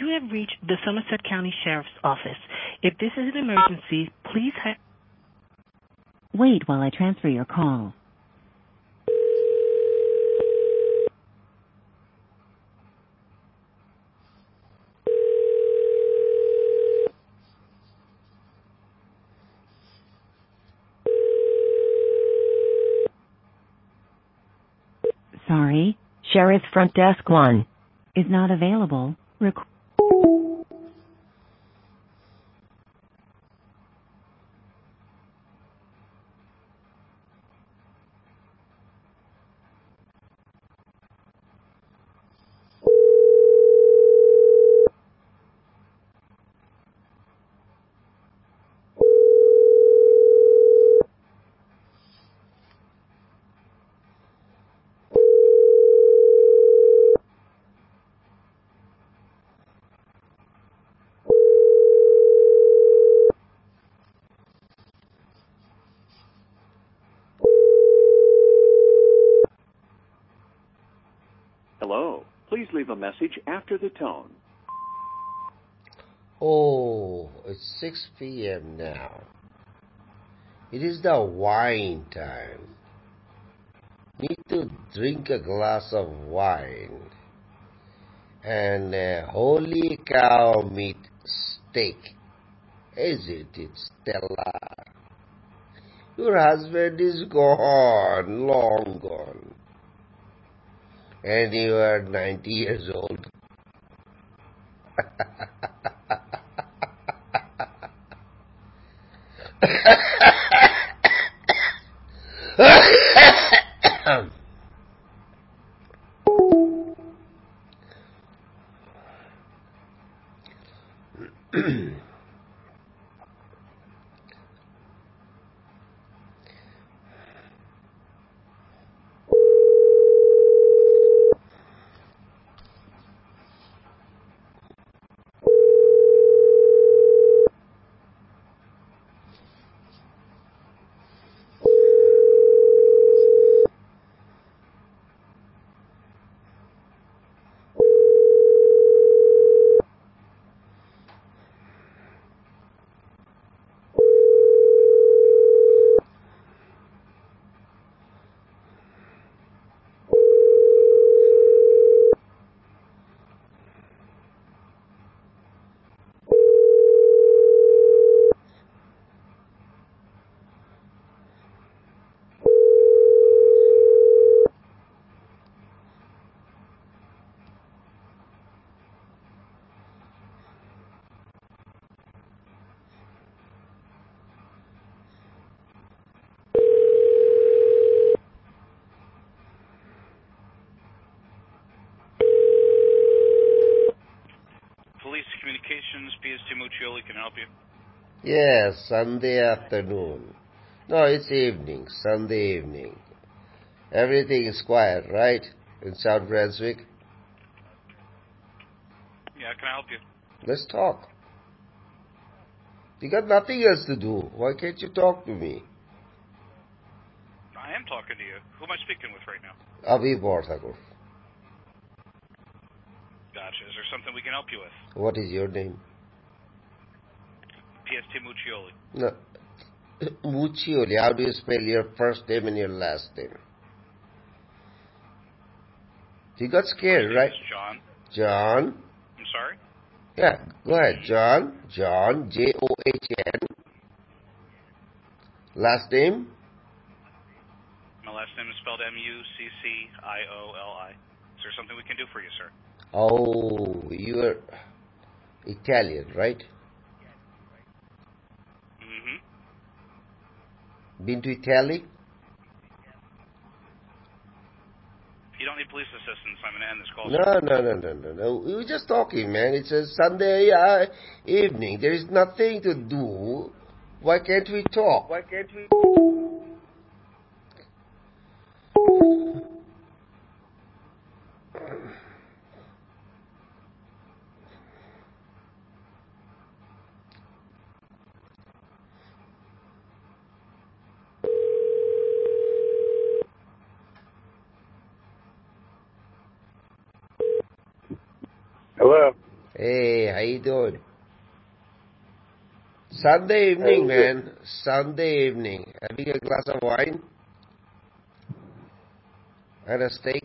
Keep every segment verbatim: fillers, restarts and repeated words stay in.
You have reached the Somerset County Sheriff's Office. If this is an emergency, please hang. Wait while I transfer your call. Sorry, Sheriff Front Desk one is not available. Requ- Hello. Please leave a message after the tone. Oh, it's six p.m. now. It is the wine time. Need to drink a glass of wine and a holy cow meat steak. Isn't it, Stella? Your husband is gone, long gone. And you are ninety years old. Police Communications, P S T Muccioli, can I help you? Yes, Sunday afternoon. No, it's evening, Sunday evening. Everything is quiet, right? In South Brunswick? Yeah, can I help you? Let's talk. You got nothing else to do. Why can't you talk to me? I am talking to you. Who am I speaking with right now? Abhi Borthakur. Gotcha. Is there something we can help you with? What is your name? P S T Muccioli. No. Muccioli. How do you spell your first name and your last name? You got scared, right? John. John. I'm sorry? Yeah, go ahead. John. John. J O H N. Last name? My last name is spelled M U C C I O L I. Is there something we can do for you, sir? Oh, you're Italian, right? Mm-hmm. Been to Italy? If you don't need police assistance, I'm going to end this call. No, no, no, no, no, no. We were just talking, man. It's a Sunday uh, evening. There is nothing to do. Why can't we talk? Why can't we? Hello. Hey, how you doing? Sunday evening, man. Sunday evening. Having a glass of wine and a steak.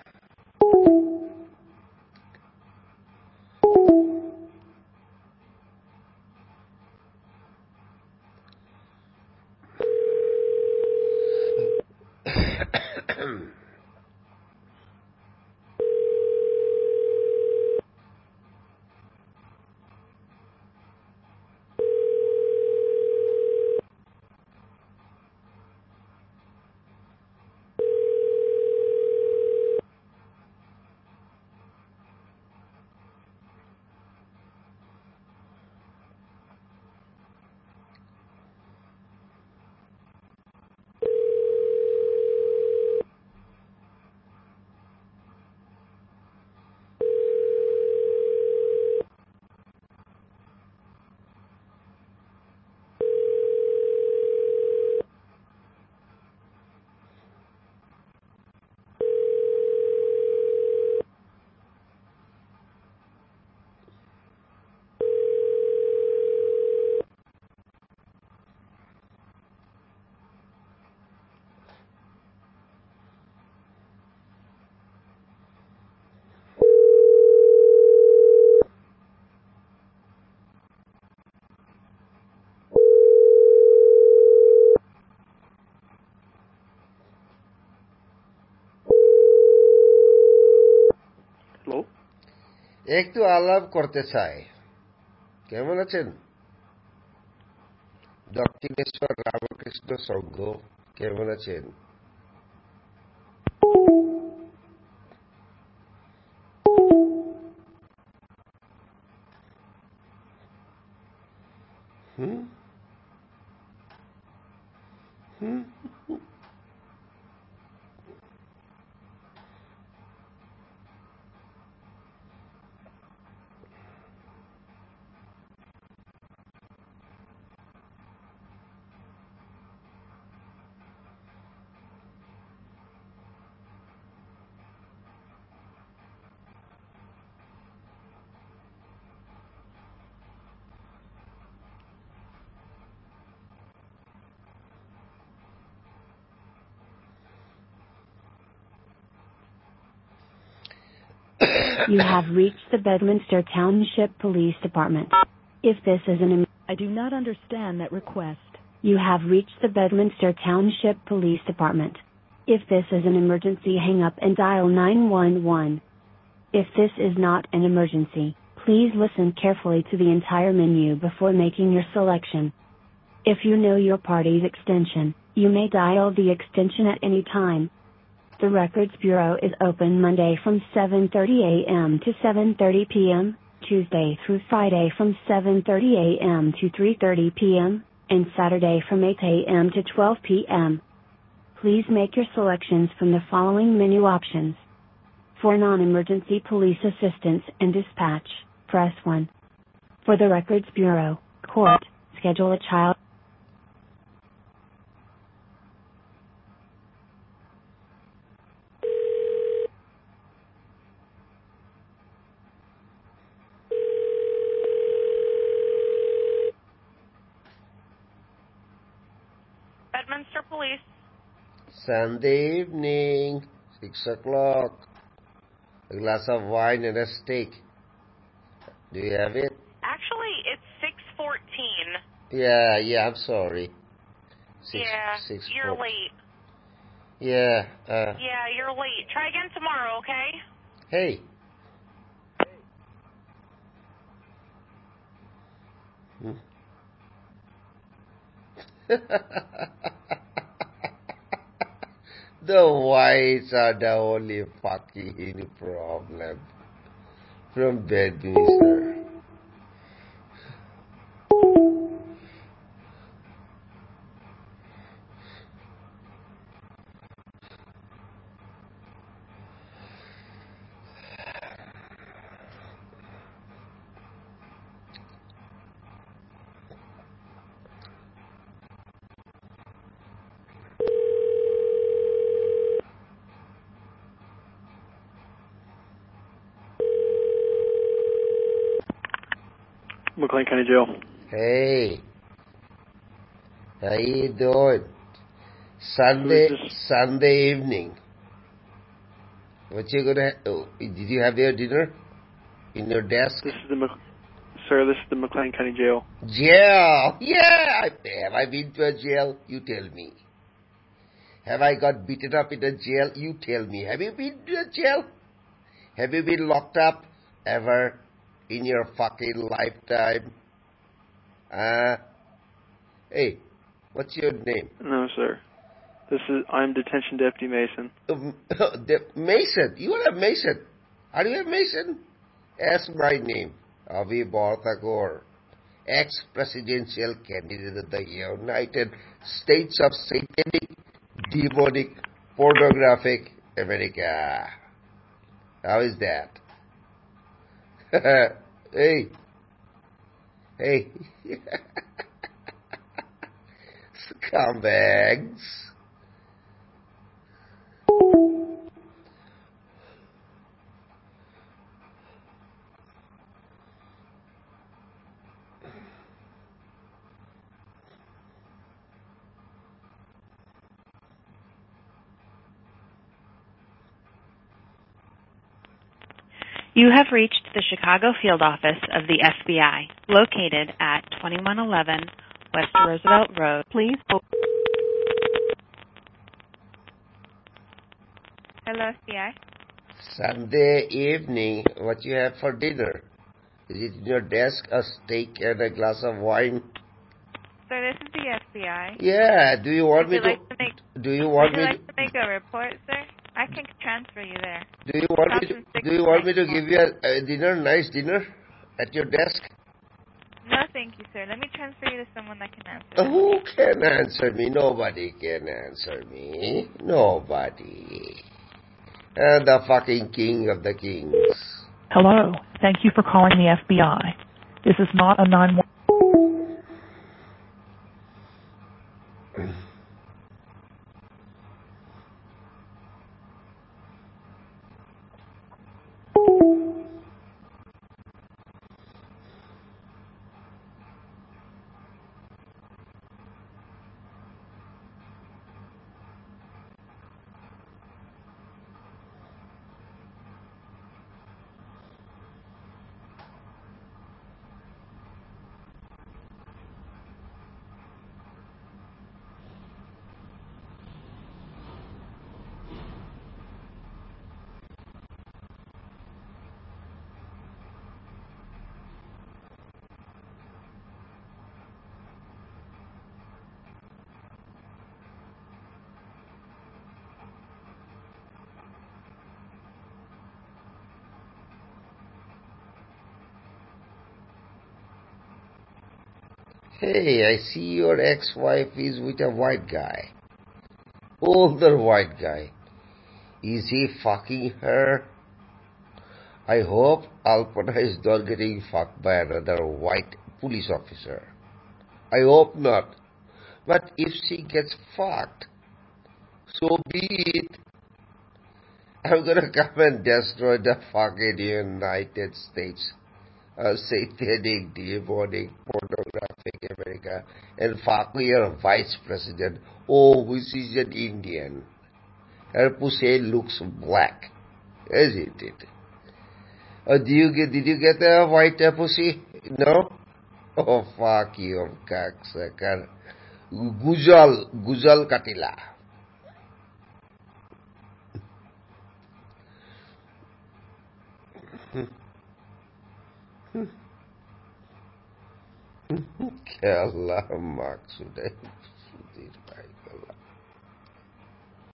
একটু আলাপ করতে চাই। কেমন আছেন? দক্ষিণেশ্বর রামকৃষ্ণ সংঘ কেমন আছেন? হুম হুম You have reached the Bedminster Township Police Department. If this is an em- I do not understand that request. You have reached the Bedminster Township Police Department. If this is an emergency, hang up and dial nine one one. If this is not an emergency, please listen carefully to the entire menu before making your selection. If you know your party's extension, you may dial the extension at any time. The Records Bureau is open Monday from seven thirty a m to seven thirty p m, Tuesday through Friday from seven thirty a m to three thirty p m, and Saturday from eight a m to twelve p m. Please make your selections from the following menu options. For non-emergency police assistance and dispatch, press one. For the Records Bureau, court, schedule a child. Bedminster Police. Sunday evening, six o'clock. A glass of wine and a steak. Do you have it? Actually, it's six fourteen. Yeah, yeah, I'm sorry. Six, Yeah, six you're four. late. Yeah, uh, Yeah, you're late. Try again tomorrow, okay? hey. Hmm. The whites are the only fucking problem from Bedminster. McLean County Jail. Hey. How you doing? Sunday, Sunday evening. What you gonna? Oh, did you have your dinner in your desk? This is the, Mc, sir. This is the McLean County Jail. Jail? Yeah. Have I been to a jail? You tell me. Have I got beaten up in a jail? You tell me. Have you been to a jail? Have you been locked up ever in your fucking lifetime? Uh, hey, what's your name? No, sir. This is, I'm Detention Deputy Mason. Um, Mason? You are a Mason. Are you a Mason? Ask my name. Avi Barthagor, ex-presidential candidate of the United States of Satanic, Demonic, Pornographic America. How is that? Hey. Hey. Scumbags. You have reached the Chicago Field Office of the F B I, located at twenty-one eleven West Roosevelt Road. Please hold. Hello, F B I. Sunday evening, what you have for dinner? Is it in your desk, a steak and a glass of wine? Sir, this is the F B I. Yeah, do you want Would me you to... like to make, do you want would you me like to make a report, sir? I can transfer you there. Do you want me to, do you want me to give you a, a dinner, nice dinner at your desk? No, thank you, sir. Let me transfer you to someone that can answer. Who can answer me? Nobody can answer me. Nobody. And the fucking king of the kings. Hello. Thank you for calling the F B I. This is not a nine one one. Hey, I see your ex-wife is with a white guy. Older white guy. Is he fucking her? I hope Alpana is not getting fucked by another white police officer. I hope not. But if she gets fucked, so be it. I'm gonna come and destroy the fucking United States. Uh, satanic, demonic, pornographic America, and fuck your vice president. Oh, which is an Indian. Her pussy looks black, isn't it? Uh, do you get? Did you get a white uh, pussy? No. Oh, fuck you, cocksucker. Gujal, Gujal Katila. Allah maksudnya sudir baik Allah.